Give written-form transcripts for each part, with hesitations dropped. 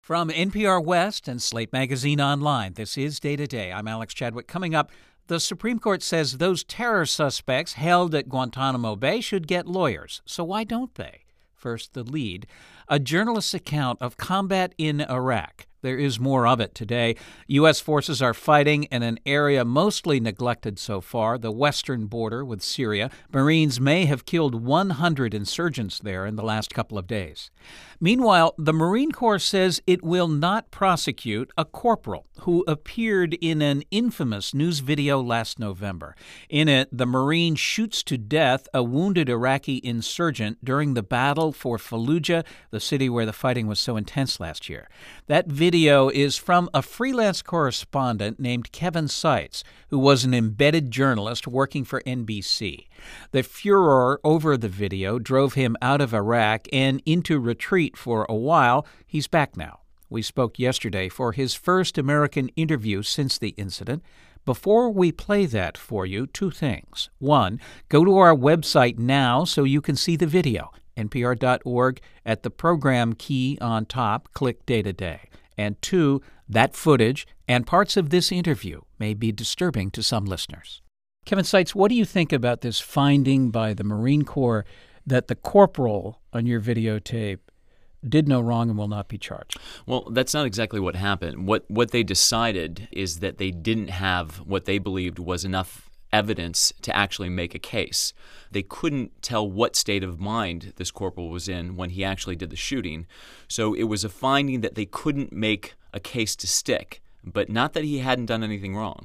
From NPR West and Slate Magazine Online, this is Day to Day. I'm Alex Chadwick. Coming up, the Supreme Court says those terror suspects held at Guantanamo Bay should get lawyers. So why don't they? First, the lead, a journalist's account of combat in Iraq. There is more of it today. U.S. forces are fighting in an area mostly neglected so far, the western border with Syria. Marines may have killed 100 insurgents there in the last couple of days. Meanwhile, the Marine Corps says it will not prosecute a corporal who appeared in an infamous news video last November. In it, the Marine shoots to death a wounded Iraqi insurgent during the battle for Fallujah, the city where the fighting was so intense last year. That video is from a freelance correspondent named Kevin Seitz, who was an embedded journalist working for NBC. The furor over the video drove him out of Iraq and into retreat for a while. He's back now. We spoke yesterday for his first American interview since the incident. Before we play that for you, two things. One, go to our website now so you can see the video. NPR.org. At the program key on top, click Day to Day. And two, that footage and parts of this interview may be disturbing to some listeners. Kevin Seitz, what do you think about this finding by the Marine Corps that the corporal on your videotape did no wrong and will not be charged? Well, that's not exactly what happened. What they decided is that they didn't have what they believed was enough evidence to actually make a case. They couldn't tell what state of mind this corporal was in when he actually did the shooting. So it was a finding that they couldn't make a case to stick, but not that he hadn't done anything wrong.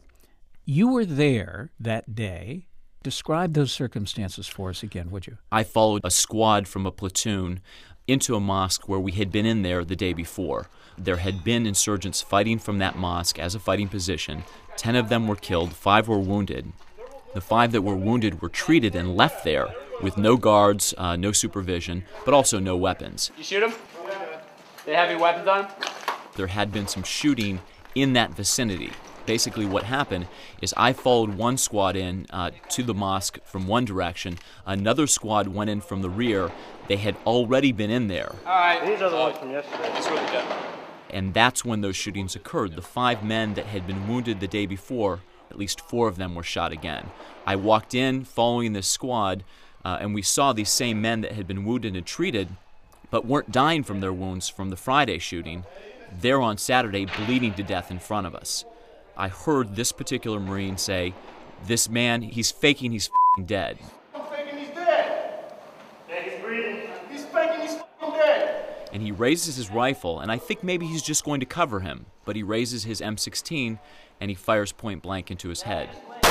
You were there that day. Describe those circumstances for us again, would you? I followed a squad from a platoon into a mosque where we had been in there the day before. There had been insurgents fighting from that mosque as a fighting position. 10 of them were killed, 5 were wounded. The 5 that were wounded were treated and left there with no guards, no supervision, but also no weapons. You shoot them? They have any weapons on them? There had been some shooting in that vicinity. Basically what happened is I followed one squad in to the mosque from one direction. Another squad went in from the rear. They had already been in there. All right. These are the ones from yesterday. Let's go with the And that's when those shootings occurred. The 5 men that had been wounded the day before, at least 4 of them were shot again. I walked in following this squad, and we saw these same men that had been wounded and treated, but weren't dying from their wounds from the Friday shooting. They're on Saturday bleeding to death in front of us. I heard this particular Marine say, "This man, he's faking he's f***ing dead." I'm faking he's dead. Yeah, he's breathing. He's faking he's f***ing dead. And he raises his rifle, and I think maybe he's just going to cover him, but he raises his M16 and he fires point blank into his head.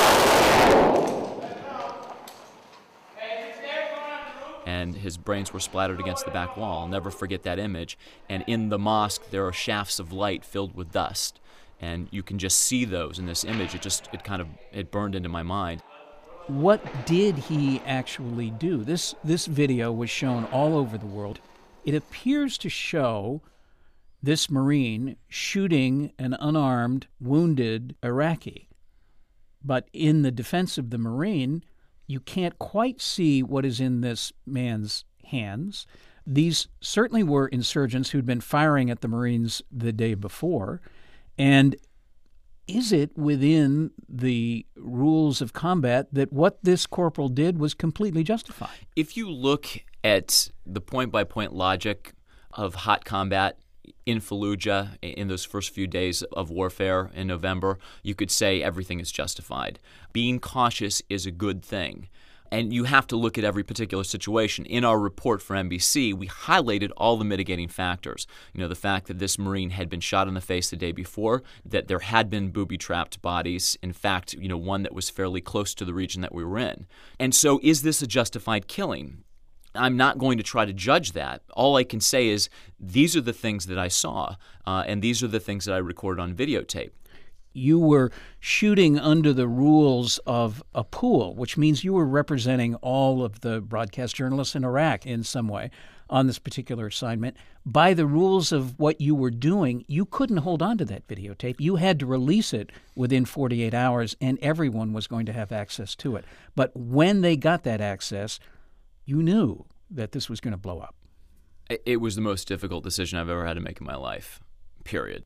And his brains were splattered against the back wall. I'll never forget that image. And in the mosque, there are shafts of light filled with dust. And you can just see those in this image. It burned into my mind. What did he actually do? This video was shown all over the world. It appears to show this Marine shooting an unarmed, wounded Iraqi. But in the defense of the Marine, you can't quite see what is in this man's hands. These certainly were insurgents who'd been firing at the Marines the day before. And is it within the rules of combat that what this corporal did was completely justified? If you look at the point-by-point logic of hot combat in Fallujah in those first few days of warfare in November, you could say everything is justified. Being cautious is a good thing. And you have to look at every particular situation. In our report for NBC, we highlighted all the mitigating factors. The fact that this Marine had been shot in the face the day before, that there had been booby-trapped bodies, in fact, one that was fairly close to the region that we were in. And so is this a justified killing? I'm not going to try to judge that. All I can say is these are the things that I saw, and these are the things that I recorded on videotape. You were shooting under the rules of a pool, which means you were representing all of the broadcast journalists in Iraq in some way on this particular assignment. By the rules of what you were doing, you couldn't hold on to that videotape. You had to release it within 48 hours, and everyone was going to have access to it. But when they got that access, you knew that this was going to blow up. It was the most difficult decision I've ever had to make in my life, period.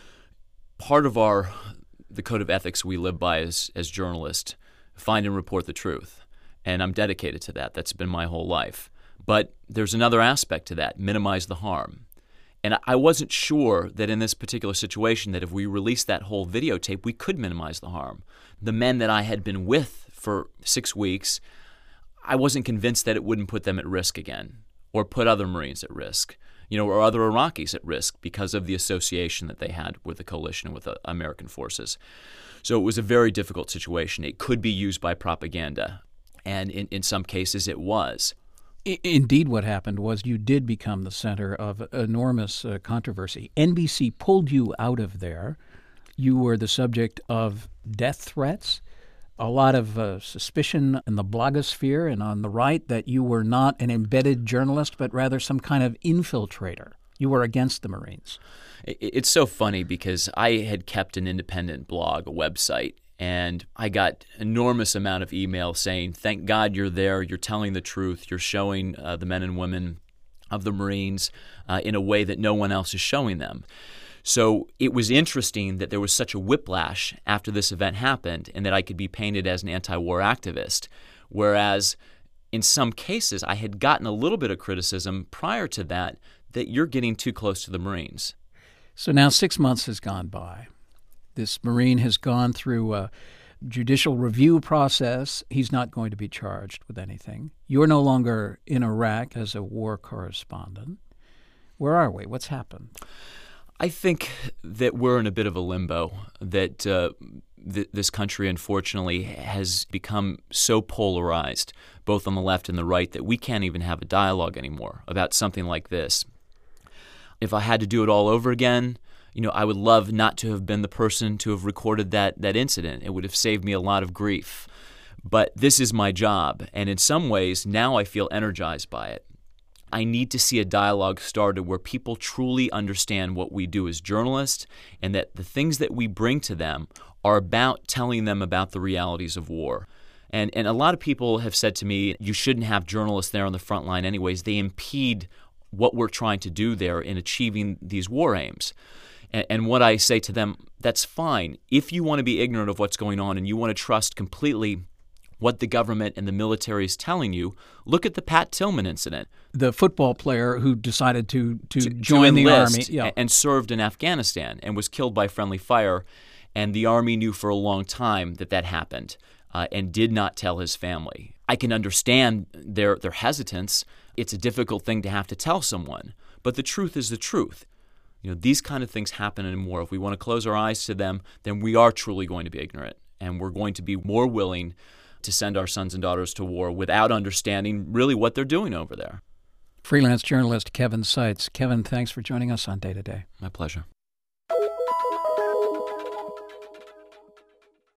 Part of the code of ethics we live by as journalists, find and report the truth. And I'm dedicated to that. That's been my whole life. But there's another aspect to that, minimize the harm. And I wasn't sure that in this particular situation that if we released that whole videotape, we could minimize the harm. The men that I had been with for 6 weeks, I wasn't convinced that it wouldn't put them at risk again or put other Marines at risk, or other Iraqis at risk because of the association that they had with the coalition and with the American forces. So it was a very difficult situation. It could be used by propaganda, and in some cases it was. Indeed, what happened was you did become the center of enormous controversy. NBC pulled you out of there. You were the subject of death threats, a lot of suspicion in the blogosphere and on the right that you were not an embedded journalist, but rather some kind of infiltrator. You were against the Marines. It's so funny because I had kept an independent blog, a website, and I got enormous amount of email saying, thank God you're there, you're telling the truth, you're showing the men and women of the Marines in a way that no one else is showing them. So it was interesting that there was such a whiplash after this event happened and that I could be painted as an anti-war activist, whereas in some cases I had gotten a little bit of criticism prior to that you're getting too close to the Marines. So now 6 months has gone by. This Marine has gone through a judicial review process. He's not going to be charged with anything. You're no longer in Iraq as a war correspondent. Where are we? What's happened? I think that we're in a bit of a limbo, that this country, unfortunately, has become so polarized, both on the left and the right, that we can't even have a dialogue anymore about something like this. If I had to do it all over again, I would love not to have been the person to have recorded that incident. It would have saved me a lot of grief. But this is my job, and in some ways, now I feel energized by it. I need to see a dialogue started where people truly understand what we do as journalists and that the things that we bring to them are about telling them about the realities of war. And a lot of people have said to me, you shouldn't have journalists there on the front line anyways. They impede what we're trying to do there in achieving these war aims. And what I say to them, that's fine. If you want to be ignorant of what's going on and you want to trust completely what the government and the military is telling you, look at the Pat Tillman incident. The football player who decided to join the Army. Yeah. And served in Afghanistan and was killed by friendly fire. And the Army knew for a long time that happened and did not tell his family. I can understand their hesitance. It's a difficult thing to have to tell someone. But the truth is the truth. These kind of things happen in war. If we want to close our eyes to them, then we are truly going to be ignorant. And we're going to be more willing to send our sons and daughters to war without understanding really what they're doing over there. Freelance journalist Kevin Seitz. Kevin, thanks for joining us on Day to Day. My pleasure.